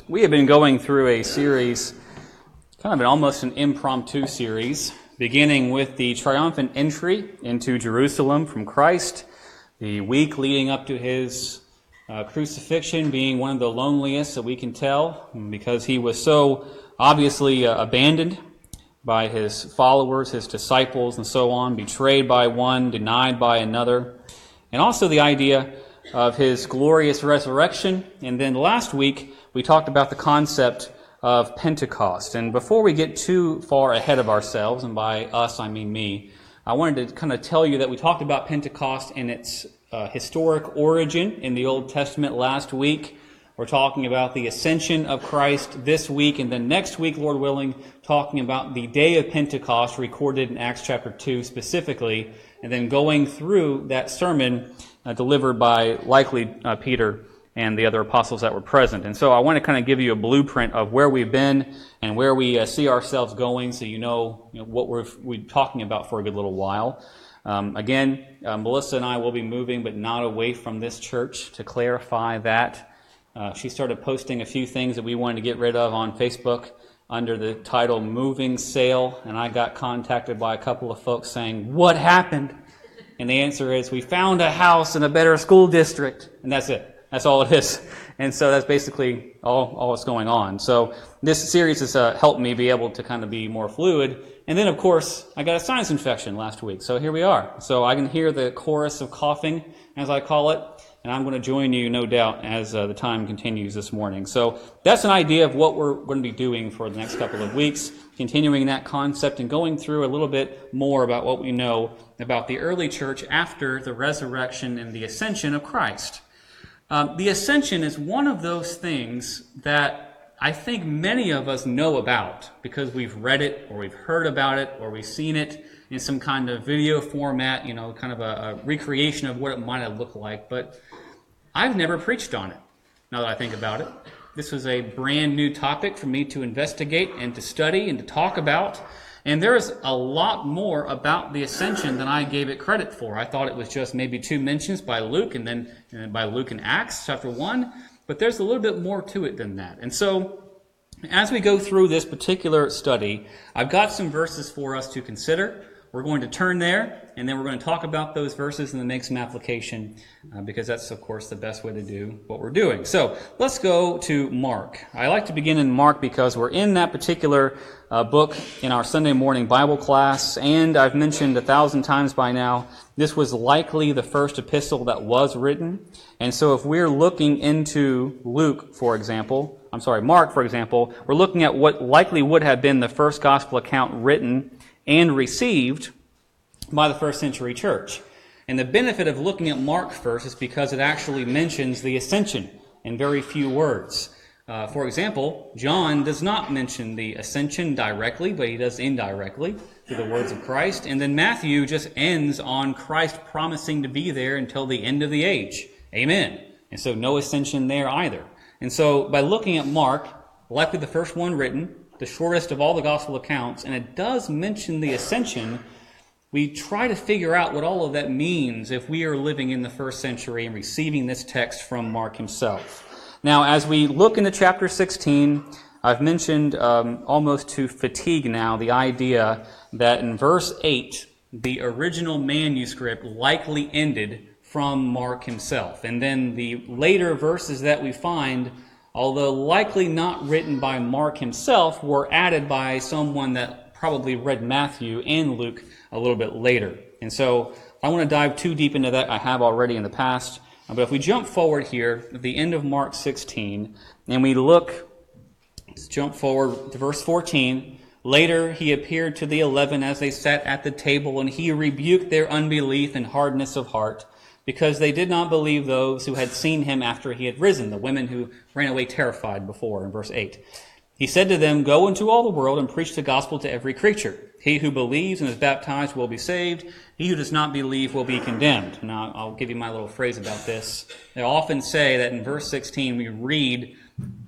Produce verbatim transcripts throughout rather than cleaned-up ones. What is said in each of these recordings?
We have been going through a series, kind of an almost an impromptu series, beginning with the triumphant entry into Jerusalem from Christ, the week leading up to his uh, crucifixion being one of the loneliest that we can tell, because he was so obviously uh, abandoned by his followers, his disciples, and so on, betrayed by one, denied by another, and also the idea of his glorious resurrection. And then last week, we talked about the concept of Pentecost. And before we get too far ahead of ourselves, and by us I mean me, I wanted to kind of tell you that we talked about Pentecost and its uh, historic origin in the Old Testament last week. We're talking about the ascension of Christ this week, and then next week, Lord willing, talking about the day of Pentecost recorded in Acts chapter two specifically, and then going through that sermon uh, delivered by likely uh, Peter and the other apostles that were present. And so I want to kind of give you a blueprint of where we've been and where we uh, see ourselves going, so you know, you know what we're, we're talking about for a good little while. Um, again, uh, Melissa and I will be moving, but not away from this church, to clarify that. Uh, she started posting a few things that we wanted to get rid of on Facebook under the title Moving Sale, and I got contacted by a couple of folks saying, "What happened?" And the answer is, we found a house in a better school district, and that's it. That's all it is. And so that's basically all, all that's going on. So this series has uh, helped me be able to kind of be more fluid. And then, of course, I got a sinus infection last week, so here we are. So I can hear the chorus of coughing, as I call it, and I'm going to join you, no doubt, as uh, the time continues this morning. So that's an idea of what we're going to be doing for the next couple of weeks, continuing that concept and going through a little bit more about what we know about the early church after the resurrection and the ascension of Christ. Um, the ascension is one of those things that I think many of us know about because we've read it, or we've heard about it, or we've seen it in some kind of video format, you know, kind of a, a recreation of what it might have looked like. But I've never preached on it, now that I think about it. This was a brand new topic for me to investigate and to study and to talk about. And there's a lot more about the ascension than I gave it credit for. I thought it was just maybe two mentions by Luke, and then and then by Luke in Acts chapter one. But there's a little bit more to it than that. And so, as we go through this particular study, I've got some verses for us to consider. We're going to turn there, and then we're going to talk about those verses and then make some application, uh, because that's, of course, the best way to do what we're doing. So let's go to Mark. I like to begin in Mark because we're in that particular uh, book in our Sunday morning Bible class, and I've mentioned a thousand times by now, this was likely the first epistle that was written. And so if we're looking into Luke, for example, I'm sorry, Mark, for example, we're looking at what likely would have been the first gospel account written and received by the first century church. And the benefit of looking at Mark first is because it actually mentions the ascension in very few words. Uh, for example, John does not mention the ascension directly, but he does indirectly through the words of Christ. And then Matthew just ends on Christ promising to be there until the end of the age. Amen. And so no ascension there either. And so by looking at Mark, likely the first one written, the shortest of all the gospel accounts, and it does mention the ascension, we try to figure out what all of that means if we are living in the first century and receiving this text from Mark himself. Now, as we look into chapter sixteen, I've mentioned um, almost to fatigue now the idea that in verse eight, the original manuscript likely ended from Mark himself. And then the later verses that we find, although likely not written by Mark himself, were added by someone that probably read Matthew and Luke a little bit later. And so I want to dive too deep into that. I have already in the past. But if we jump forward here at the end of Mark sixteen, and we look, let's jump forward to verse fourteen. Later he appeared to the eleven as they sat at the table, and he rebuked their unbelief and hardness of heart, because they did not believe those who had seen him after he had risen, the women who ran away terrified before, in verse eight. He said to them, "Go into all the world and preach the gospel to every creature. He who believes and is baptized will be saved. He who does not believe will be condemned." Now, I'll give you my little phrase about this. They often say that in verse sixteen we read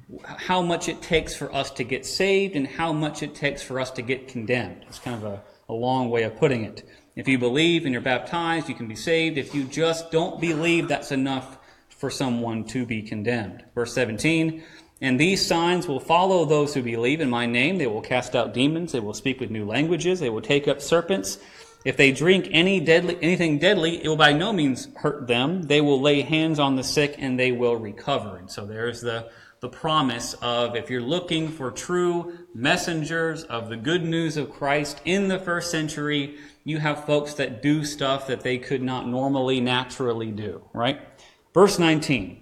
how much it takes for us to get saved and how much it takes for us to get condemned. It's kind of a, a long way of putting it. If you believe and you're baptized, you can be saved. If you just don't believe, that's enough for someone to be condemned. Verse seventeen, And these signs will follow those who believe in my name. They will cast out demons. They will speak with new languages. They will take up serpents. If they drink any deadly, anything deadly, it will by no means hurt them. They will lay hands on the sick and they will recover. And so there's the, the promise of, if you're looking for true messengers of the good news of Christ in the first century, you have folks that do stuff that they could not normally, naturally do, right? Verse nineteen.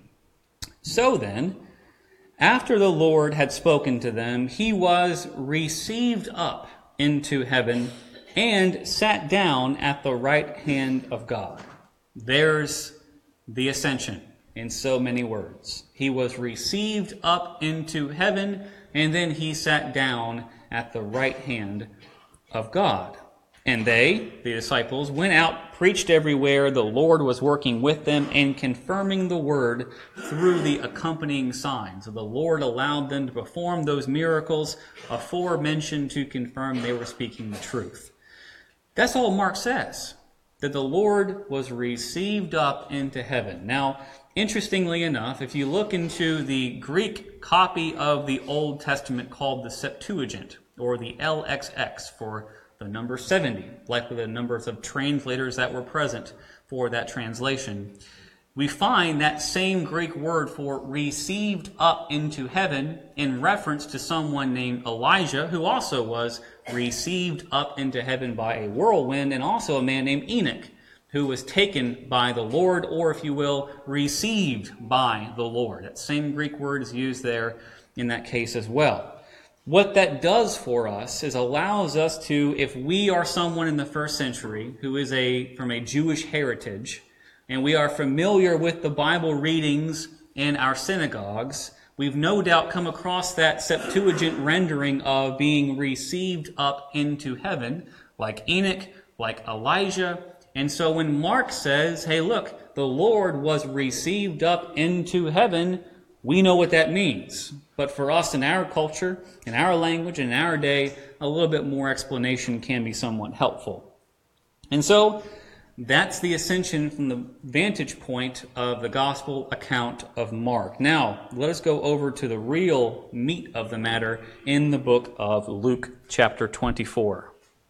So then, after the Lord had spoken to them, he was received up into heaven and sat down at the right hand of God. There's the ascension in so many words. He was received up into heaven, and then he sat down at the right hand of God. And they, the disciples, went out, preached everywhere. The Lord was working with them and confirming the word through the accompanying signs. So the Lord allowed them to perform those miracles aforementioned to confirm they were speaking the truth. That's all Mark says, that the Lord was received up into heaven. Now, interestingly enough, if you look into the Greek copy of the Old Testament called the Septuagint, or the L X X for the number seventy, likely the numbers of translators that were present for that translation, we find that same Greek word for received up into heaven in reference to someone named Elijah, who also was received up into heaven by a whirlwind, and also a man named Enoch, who was taken by the Lord, or if you will, received by the Lord. That same Greek word is used there in that case as well. What that does for us is allows us to, if we are someone in the first century who is a from a Jewish heritage, and we are familiar with the Bible readings in our synagogues, we've no doubt come across that Septuagint rendering of being received up into heaven, like Enoch, like Elijah. And so when Mark says, hey, look, the Lord was received up into heaven, we know what that means. But for us in our culture, in our language, in our day, a little bit more explanation can be somewhat helpful. And so that's the ascension from the vantage point of the gospel account of Mark. Now, let us go over to the real meat of the matter in the book of Luke chapter twenty-four.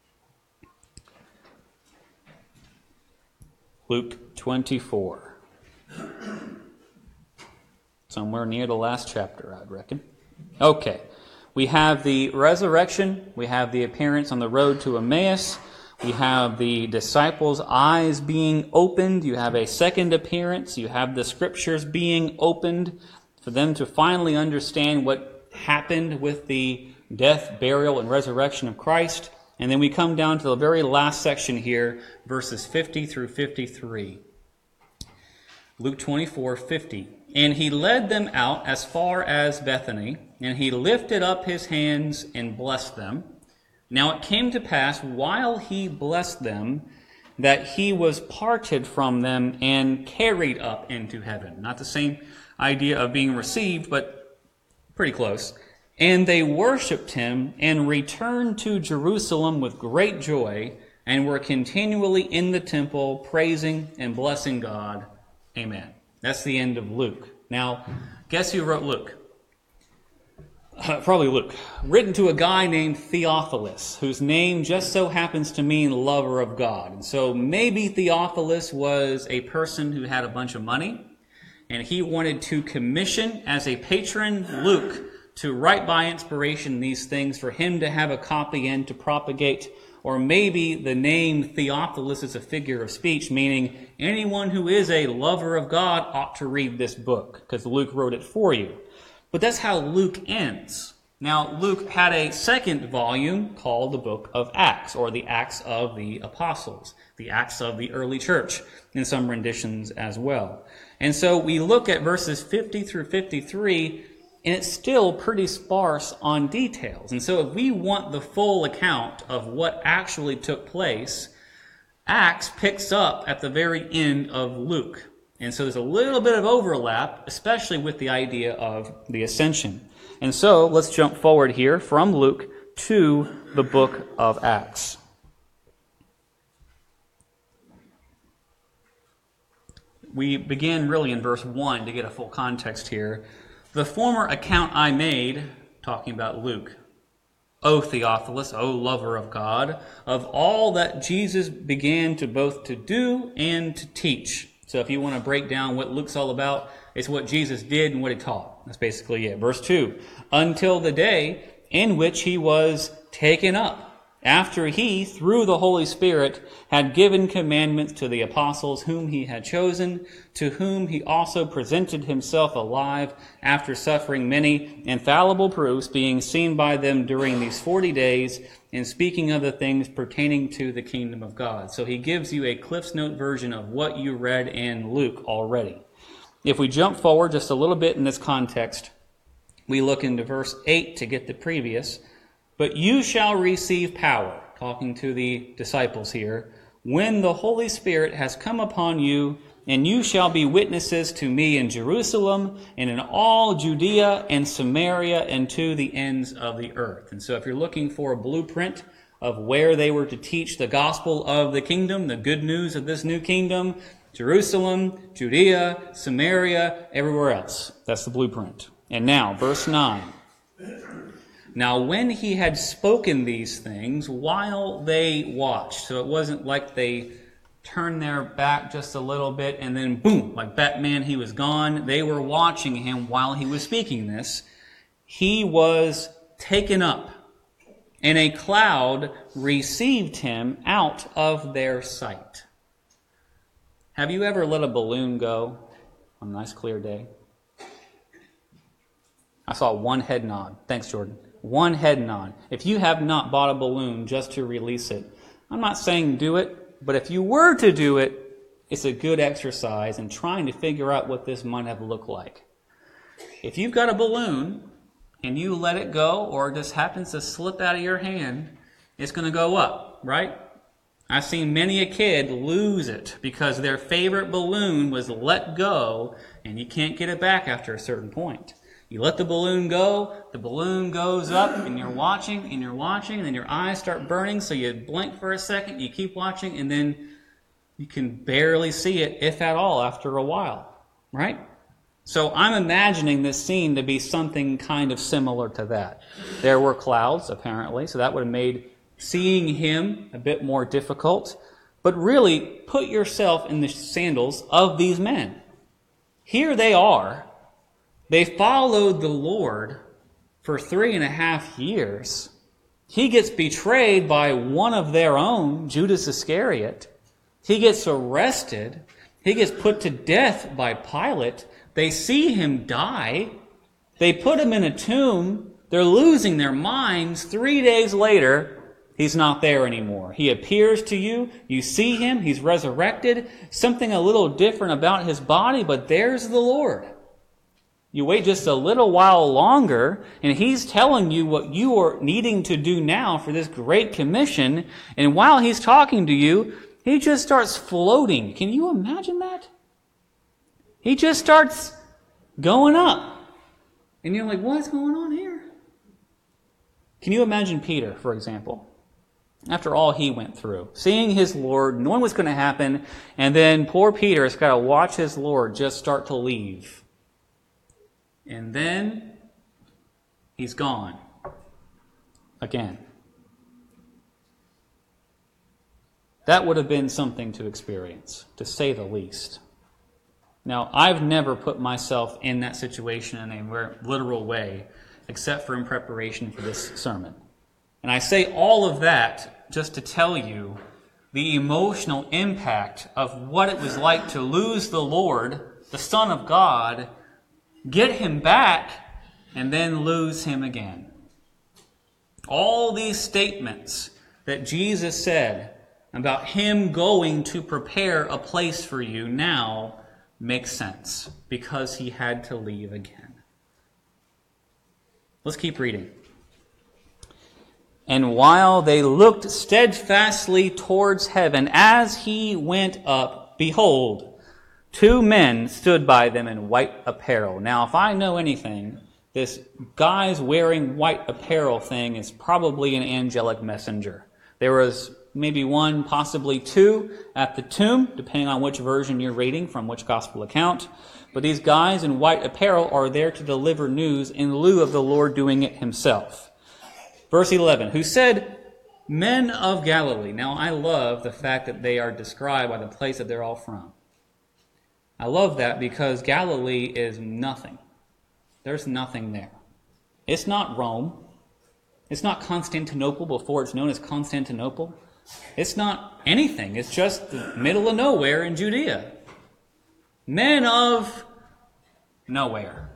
Luke twenty-four. Somewhere near the last chapter, I'd reckon. Okay. We have the resurrection. We have the appearance on the road to Emmaus. We have the disciples' eyes being opened. You have a second appearance. You have the scriptures being opened for them to finally understand what happened with the death, burial, and resurrection of Christ. And then we come down to the very last section here, verses fifty through fifty-three. Luke twenty-four, fifty. And he led them out as far as Bethany, and he lifted up his hands and blessed them. Now it came to pass, while he blessed them, that he was parted from them and carried up into heaven. Not the same idea of being received, but pretty close. And they worshipped him and returned to Jerusalem with great joy, and were continually in the temple, praising and blessing God. Amen. That's the end of Luke. Now, guess who wrote Luke? Uh, probably Luke. Written to a guy named Theophilus, whose name just so happens to mean lover of God. And so maybe Theophilus was a person who had a bunch of money, and he wanted to commission as a patron Luke to write by inspiration these things for him to have a copy and to propagate. Or maybe the name Theophilus is a figure of speech, meaning anyone who is a lover of God ought to read this book, because Luke wrote it for you. But that's how Luke ends. Now, Luke had a second volume called the Book of Acts, or the Acts of the Apostles, the Acts of the early church, in some renditions as well. And so we look at verses fifty through fifty-three, and it's still pretty sparse on details. And so if we want the full account of what actually took place, Acts picks up at the very end of Luke. And so there's a little bit of overlap, especially with the idea of the ascension. And so let's jump forward here from Luke to the book of Acts. We begin really in verse one to get a full context here. The former account I made, talking about Luke, O Theophilus, O lover of God, of all that Jesus began to both to do and to teach. So if you want to break down what Luke's all about, it's what Jesus did and what he taught. That's basically it. Verse two, until the day in which he was taken up, after he, through the Holy Spirit, had given commandments to the apostles whom he had chosen, to whom he also presented himself alive after suffering many infallible proofs, being seen by them during these forty days, and speaking of the things pertaining to the kingdom of God. So he gives you a Cliff's Note version of what you read in Luke already. If we jump forward just a little bit in this context, we look into verse eight to get the previous. But you shall receive power, talking to the disciples here, when the Holy Spirit has come upon you, and you shall be witnesses to me in Jerusalem and in all Judea and Samaria and to the ends of the earth. And so if you're looking for a blueprint of where they were to teach the gospel of the kingdom, the good news of this new kingdom, Jerusalem, Judea, Samaria, everywhere else. That's the blueprint. And now, verse nine. Now, when he had spoken these things, while they watched, so it wasn't like they turned their back just a little bit and then boom, like Batman, he was gone. They were watching him while he was speaking this. He was taken up, and a cloud received him out of their sight. Have you ever let a balloon go on a nice clear day? I saw one head nod. Thanks, Jordan. One head nod. If you have not bought a balloon just to release it, I'm not saying do it, but if you were to do it, it's a good exercise in trying to figure out what this might have looked like. If you've got a balloon and you let it go or it just happens to slip out of your hand, it's going to go up, right? I've seen many a kid lose it because their favorite balloon was let go and you can't get it back after a certain point. You let the balloon go, the balloon goes up, and you're watching, and you're watching, and then your eyes start burning, so you blink for a second, you keep watching, and then you can barely see it, if at all, after a while, right? So I'm imagining this scene to be something kind of similar to that. There were clouds, apparently, so that would have made seeing him a bit more difficult. But really, put yourself in the sandals of these men. Here they are. They followed the Lord for three and a half years. He gets betrayed by one of their own, Judas Iscariot. He gets arrested. He gets put to death by Pilate. They see him die. They put him in a tomb. They're losing their minds. Three days later, he's not there anymore. He appears to you. You see him. He's resurrected. Something a little different about his body, but there's the Lord. You wait just a little while longer, and he's telling you what you are needing to do now for this great commission. And while he's talking to you, he just starts floating. Can you imagine that? He just starts going up. And you're like, what's going on here? Can you imagine Peter, for example? After all he went through, seeing his Lord, knowing what's going to happen, and then poor Peter has got to watch his Lord just start to leave. And then he's gone again. That would have been something to experience, to say the least. Now, I've never put myself in that situation in a literal way, except for in preparation for this sermon. And I say all of that just to tell you the emotional impact of what it was like to lose the Lord, the Son of God, get him back, and then lose him again. All these statements that Jesus said about him going to prepare a place for you now make sense because he had to leave again. Let's keep reading. And while they looked steadfastly towards heaven as he went up, behold, two men stood by them in white apparel. Now, if I know anything, this guys wearing white apparel thing is probably an angelic messenger. There was maybe one, possibly two, at the tomb, depending on which version you're reading from which gospel account. But these guys in white apparel are there to deliver news in lieu of the Lord doing it himself. Verse eleven, who said, men of Galilee. Now, I love the fact that they are described by the place that they're all from. I love that because Galilee is nothing. There's nothing there. It's not Rome. It's not Constantinople before it's known as Constantinople. It's not anything. It's just the middle of nowhere in Judea. Men of nowhere.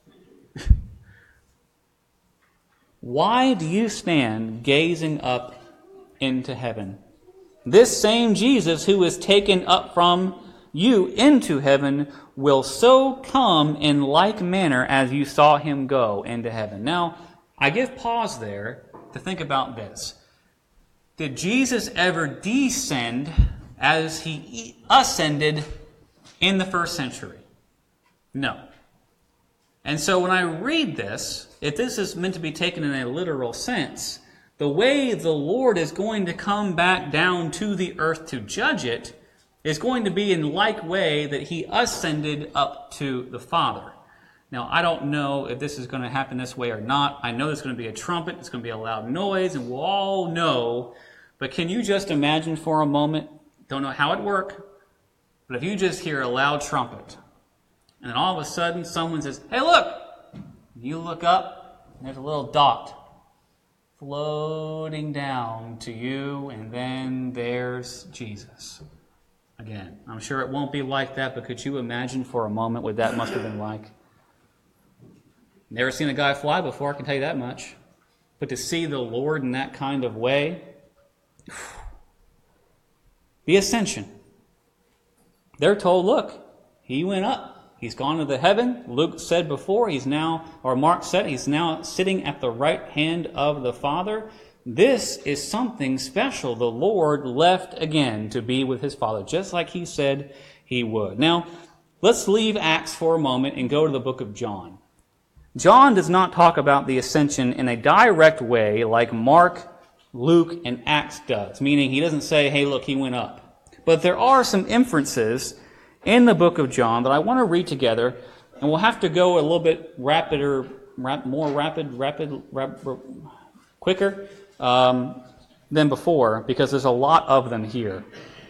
Why do you stand gazing up into heaven? This same Jesus who is taken up from you into heaven will so come in like manner as you saw him go into heaven. Now, I give pause there to think about this. Did Jesus ever descend as he ascended in the first century? No. And so when I read this, if this is meant to be taken in a literal sense, the way the Lord is going to come back down to the earth to judge it is going to be in like way that he ascended up to the Father. Now, I don't know if this is going to happen this way or not. I know there's going to be a trumpet, it's going to be a loud noise, and we'll all know. But can you just imagine for a moment, don't know how it works, but if you just hear a loud trumpet, and then all of a sudden someone says, hey, look! You look up, and there's a little dot floating down to you, and then there's Jesus. Again, I'm sure it won't be like that, but could you imagine for a moment what that must have been like? Never seen a guy fly before, I can tell you that much. But to see the Lord in that kind of way, the ascension. They're told, look, he went up. He's gone to the heaven. Luke said before, he's now, or Mark said, he's now sitting at the right hand of the Father. This is something special. The Lord left again to be with his Father, just like he said he would. Now, let's leave Acts for a moment and go to the book of John. John does not talk about the ascension in a direct way like Mark, Luke, and Acts does, meaning he doesn't say, hey, look, he went up. But there are some inferences in the book of John that I want to read together, and we'll have to go a little bit rapider, rap, more rapid, rapid, rap, quicker um, than before, because there's a lot of them here.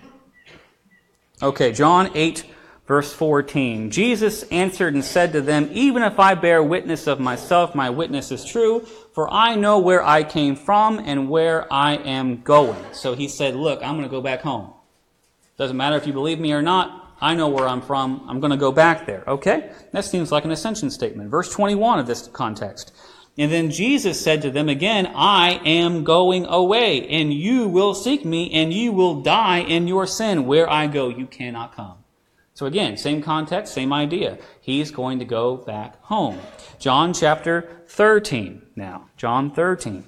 Okay, John eight, verse fourteen. Jesus answered and said to them, even if I bear witness of myself, my witness is true, for I know where I came from and where I am going. So he said, look, I'm going to go back home. Doesn't matter if you believe me or not. I know where I'm from. I'm going to go back there. Okay? That seems like an ascension statement. Verse twenty-one of this context. And then Jesus said to them again, I am going away, and you will seek me, and you will die in your sin. Where I go, you cannot come. So again, same context, same idea. He's going to go back home. John chapter thirteen now. John thirteen.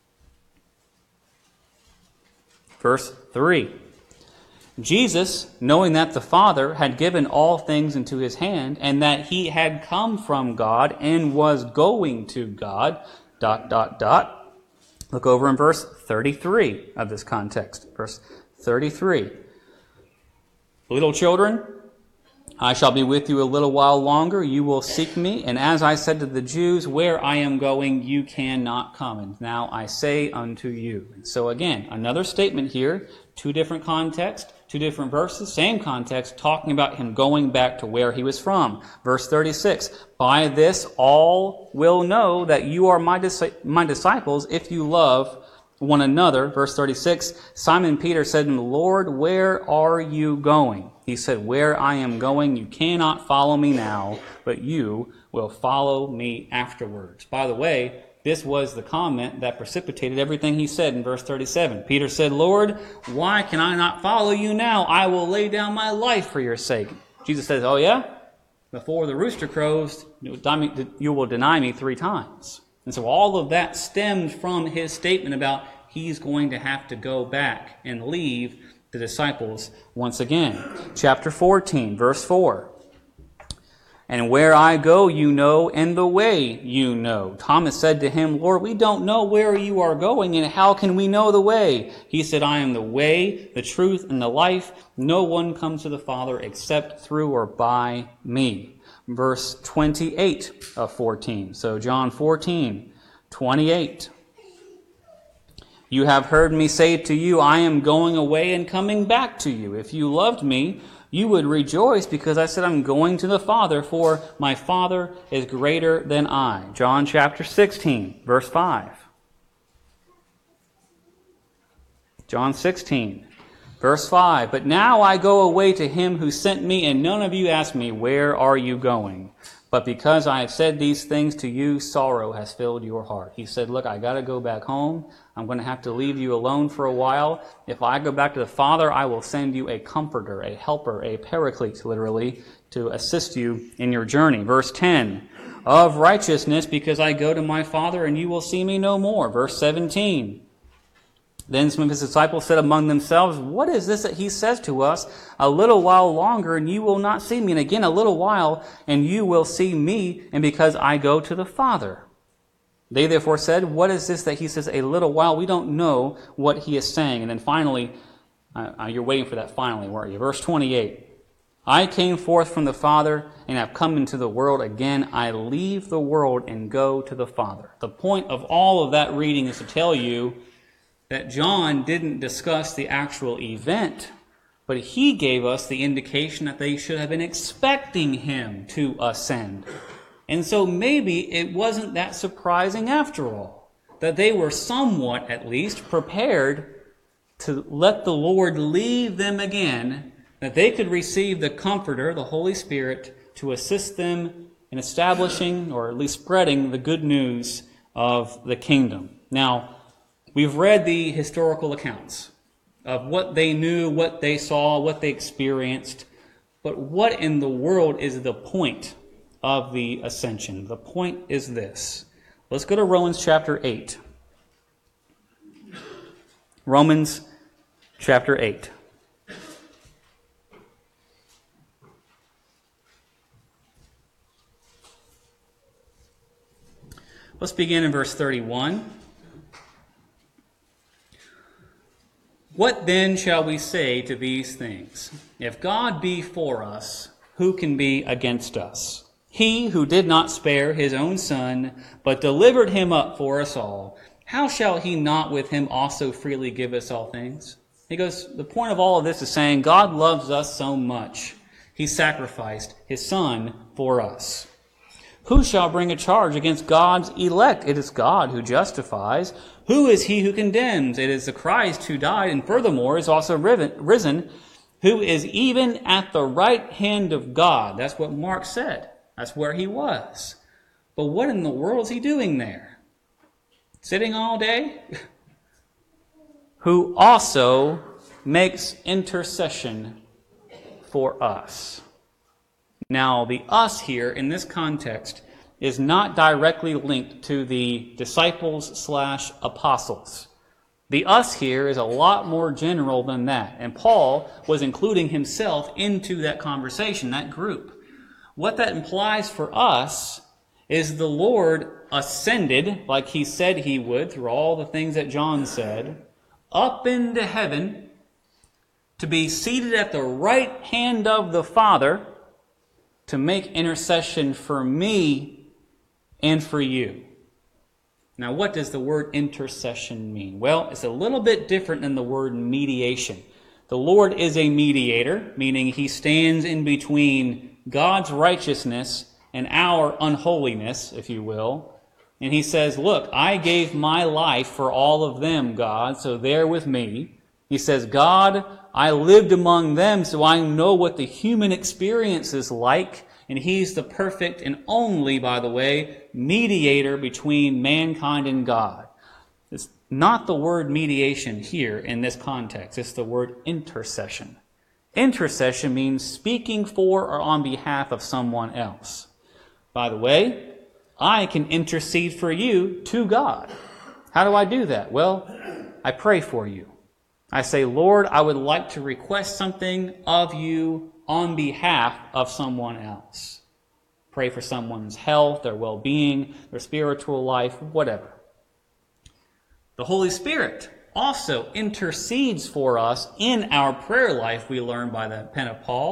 Verse three. Jesus, knowing that the Father had given all things into his hand, and that he had come from God and was going to God, dot, dot, dot. Look over in verse thirty-three of this context. Verse thirty-three. Little children, I shall be with you a little while longer. You will seek me. And as I said to the Jews, where I am going, you cannot come. And now I say unto you. And so again, another statement here, two different contexts. Two different verses, same context, talking about him going back to where he was from. Verse thirty-six, by this all will know that you are my, dis- my disciples if you love one another. Verse thirty-six, Simon Peter said to him, Lord, where are you going? He said, where I am going, you cannot follow me now, but you will follow me afterwards. By the way, this was the comment that precipitated everything he said in verse thirty-seven. Peter said, Lord, why can I not follow you now? I will lay down my life for your sake. Jesus says, oh yeah? Before the rooster crows, you will deny me three times. And so all of that stemmed from his statement about he's going to have to go back and leave the disciples once again. Chapter fourteen, verse four. And where I go, you know, and the way you know. Thomas said to him, Lord, we don't know where you are going, and how can we know the way? He said, I am the way, the truth, and the life. No one comes to the Father except through or by me. verse twenty-eight of fourteen. So John fourteen, twenty-eight. You have heard me say to you, I am going away and coming back to you. If you loved me, you would rejoice because I said I'm going to the Father, for my Father is greater than I. John chapter sixteen, verse five. John sixteen, verse five. But now I go away to him who sent me, and none of you ask me, where are you going? But because I have said these things to you, sorrow has filled your heart. He said, look, I got to go back home. I'm going to have to leave you alone for a while. If I go back to the Father, I will send you a comforter, a helper, a paraclete, literally, to assist you in your journey. Verse ten, of righteousness, because I go to my Father, and you will see me no more. Verse seventeen. Then some of his disciples said among themselves, what is this that he says to us? A little while longer, and you will not see me. And again, a little while, and you will see me, and because I go to the Father. They therefore said, what is this that he says a little while? We don't know what he is saying. And then finally, uh, you're waiting for that finally, weren't you? Verse twenty-eight. I came forth from the Father, and have come into the world. Again, I leave the world and go to the Father. The point of all of that reading is to tell you that John didn't discuss the actual event, but he gave us the indication that they should have been expecting him to ascend. And so maybe it wasn't that surprising after all, that they were somewhat, at least, prepared to let the Lord leave them again, that they could receive the Comforter, the Holy Spirit, to assist them in establishing, or at least spreading, the good news of the kingdom. Now, we've read the historical accounts of what they knew, what they saw, what they experienced. But what in the world is the point of the ascension? The point is this. Let's go to Romans chapter eight. Romans chapter eight. Let's begin in verse thirty-one. What then shall we say to these things? If God be for us, who can be against us? He who did not spare his own Son, but delivered him up for us all, how shall he not with him also freely give us all things? He goes, the point of all of this is saying God loves us so much, he sacrificed his Son for us. Who shall bring a charge against God's elect? It is God who justifies. Who is he who condemns? It is the Christ who died and furthermore is also risen, who is even at the right hand of God. That's what Mark said. That's where he was. But what in the world is he doing there? Sitting all day? Who also makes intercession for us. Now, the us here in this context is not directly linked to the disciples slash apostles. The us here is a lot more general than that. And Paul was including himself into that conversation, that group. What that implies for us is the Lord ascended, like he said he would through all the things that John said, up into heaven to be seated at the right hand of the Father to make intercession for me and for you. Now, what does the word intercession mean? Well, it's a little bit different than the word mediation. The Lord is a mediator, meaning he stands in between God's righteousness and our unholiness, if you will. And he says, look, I gave my life for all of them, God, so they're with me. He says, God, I lived among them, so I know what the human experience is like. And he's the perfect and only, by the way, mediator between mankind and God. It's not the word mediation here in this context. It's the word intercession. Intercession means speaking for or on behalf of someone else. By the way, I can intercede for you to God. How do I do that? Well, I pray for you. I say, Lord, I would like to request something of you on behalf of someone else. Pray for someone's health, their well-being, their spiritual life, whatever. The Holy Spirit also intercedes for us in our prayer life, we learn by the pen of Paul.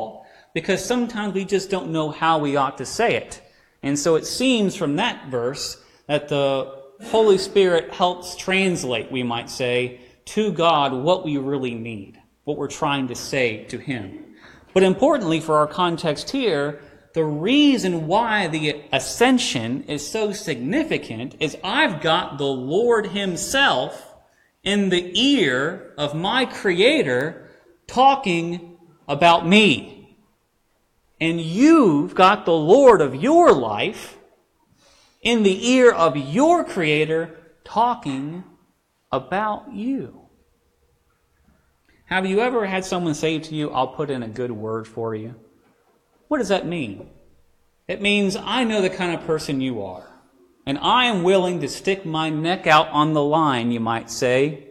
because sometimes we just don't know how we ought to say it. And so it seems from that verse that the Holy Spirit helps translate, we might say, to God what we really need, what we're trying to say to Him. But importantly for our context here, the reason why the ascension is so significant is I've got the Lord Himself in the ear of my Creator talking about me. And you've got the Lord of your life in the ear of your Creator talking about you. Have you ever had someone say to you, I'll put in a good word for you? What does that mean? It means I know the kind of person you are, and I am willing to stick my neck out on the line, you might say,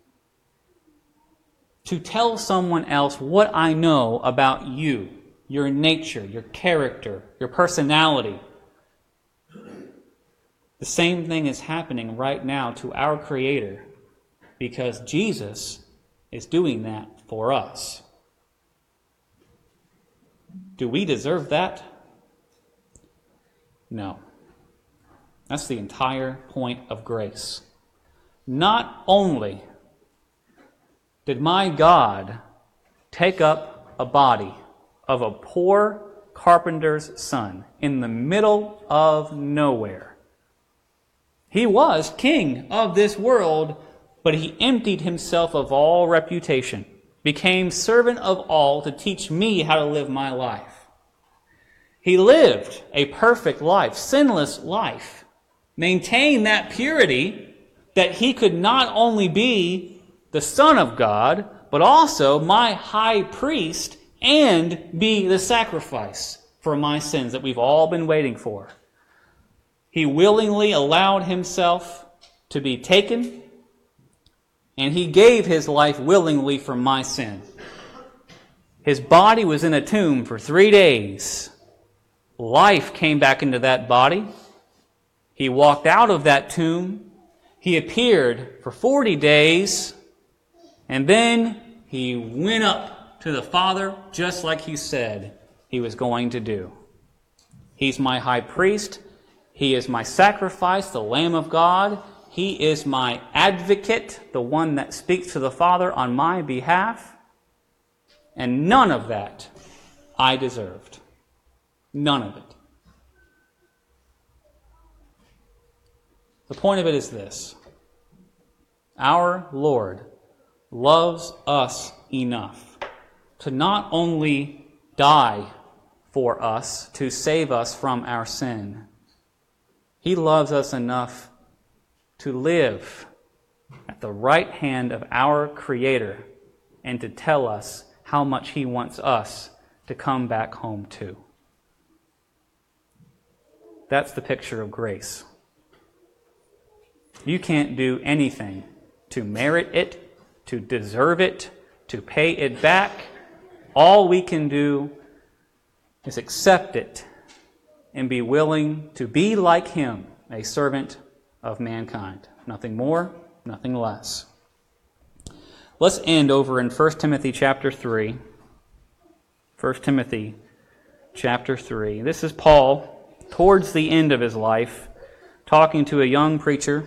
to tell someone else what I know about you, your nature, your character, your personality. The same thing is happening right now to our Creator, because Jesus is doing that for us. Do we deserve that? No. That's the entire point of grace. Not only did my God take up a body of a poor carpenter's son in the middle of nowhere. He was king of this world, but He emptied Himself of all reputation, became servant of all to teach me how to live my life. He lived a perfect life, sinless life, maintained that purity that He could not only be the Son of God, but also my high priest and be the sacrifice for my sins that we've all been waiting for. He willingly allowed Himself to be taken, and He gave His life willingly for my sin. His body was in a tomb for three days. Life came back into that body. He walked out of that tomb. He appeared for forty days. And then He went up to the Father just like He said He was going to do. He's my high priest. He is my sacrifice, the Lamb of God. He is my advocate, the one that speaks to the Father on my behalf. And none of that I deserved. None of it. The point of it is this. Our Lord loves us enough to not only die for us, to save us from our sin. He loves us enough to live at the right hand of our Creator and to tell us how much He wants us to come back home to. That's the picture of grace. You can't do anything to merit it, to deserve it, to pay it back. All we can do is accept it and be willing to be like Him, a servant of mankind. Nothing more, nothing less. Let's end over in First Timothy chapter three. First Timothy chapter three. This is Paul, towards the end of his life, talking to a young preacher.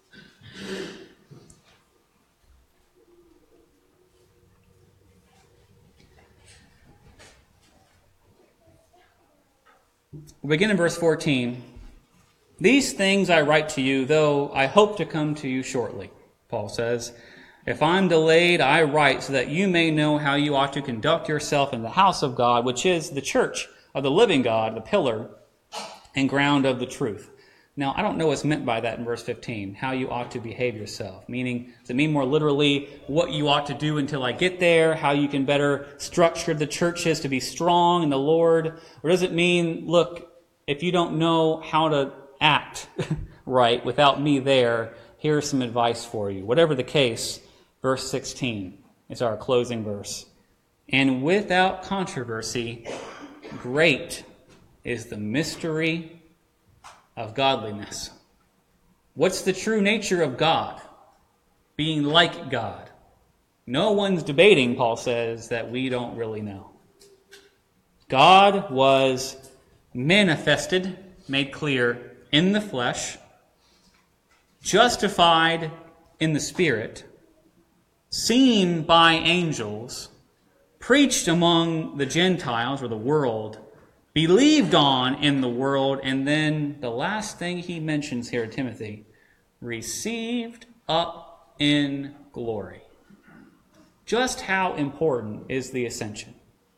We'll begin in verse fourteen. These things I write to you, though I hope to come to you shortly, Paul says. If I'm delayed, I write so that you may know how you ought to conduct yourself in the house of God, which is the church of the living God, the pillar and ground of the truth. Now, I don't know what's meant by that in verse fifteen, how you ought to behave yourself. Meaning, does it mean more literally what you ought to do until I get there, how you can better structure the churches to be strong in the Lord? Or does it mean, look, if you don't know how to act right without me there, here's some advice for you. Whatever the case, verse sixteen is our closing verse. And without controversy, great is the mystery of godliness. What's the true nature of God? Being like God. No one's debating, Paul says, that we don't really know. God was manifested, made clear in the flesh, justified in the Spirit, seen by angels, preached among the Gentiles or the world, believed on in the world, and then the last thing he mentions here, Timothy, received up in glory. Just how important is the ascension?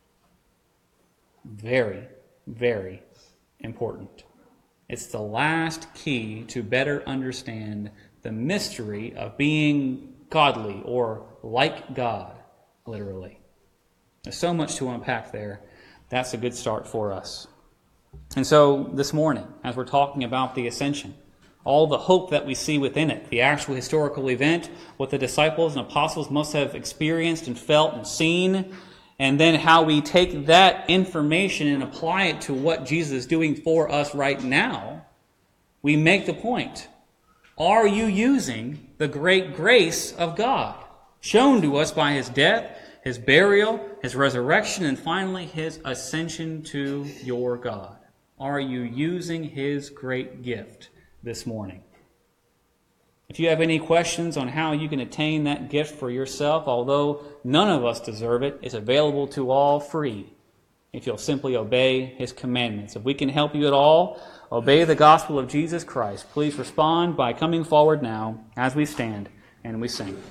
Very, very important. It's the last key to better understand the mystery of being godly or like God, literally. There's so much to unpack there. That's a good start for us. And so this morning, as we're talking about the ascension, all the hope that we see within it, the actual historical event, what the disciples and apostles must have experienced and felt and seen, and then how we take that information and apply it to what Jesus is doing for us right now, we make the point. Are you using the great grace of God, shown to us by His death, His burial, His resurrection, and finally His ascension to your God? Are you using His great gift this morning? If you have any questions on how you can attain that gift for yourself, although none of us deserve it, it's available to all free if you'll simply obey His commandments. If we can help you at all, obey the gospel of Jesus Christ. Please respond by coming forward now as we stand and we sing.